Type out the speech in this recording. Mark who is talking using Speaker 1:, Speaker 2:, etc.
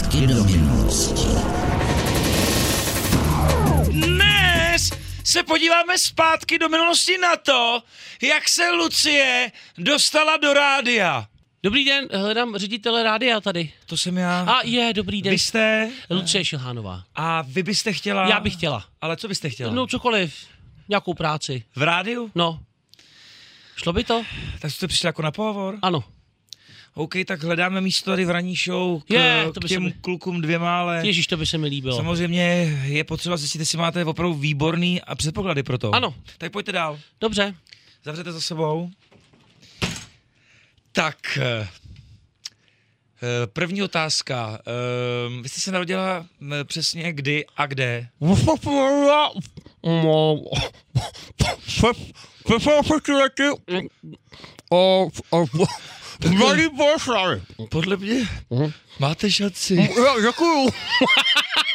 Speaker 1: Zpátky do minulosti.
Speaker 2: Dnes se podíváme zpátky do minulosti na to, jak se Lucie dostala do rádia.
Speaker 3: Dobrý den, hledám ředitele rádia tady.
Speaker 2: To jsem já.
Speaker 3: Dobrý den.
Speaker 2: Vy jste?
Speaker 3: Lucie Šilhánová.
Speaker 2: A vy byste chtěla?
Speaker 3: Já bych chtěla.
Speaker 2: Ale co byste chtěla?
Speaker 3: No cokoliv, nějakou práci.
Speaker 2: V rádiu?
Speaker 3: No. Šlo by to?
Speaker 2: Tak jste přišli jako na pohovor?
Speaker 3: Ano.
Speaker 2: OK, tak hledáme místo tady v ranní show k těm klukům 2, ale...
Speaker 3: Ježíš, to by se mi líbilo.
Speaker 2: Samozřejmě je potřeba zjistit, jestli máte opravdu výborný a předpoklady pro to.
Speaker 3: Ano.
Speaker 2: Tak pojďte dál.
Speaker 3: Dobře.
Speaker 2: Zavřete za sebou. Tak, první otázka. Vy jste se narodila přesně kdy a kde?
Speaker 3: Malý Boleslavi.
Speaker 2: Podle mě máte šanci.
Speaker 3: Děkuju.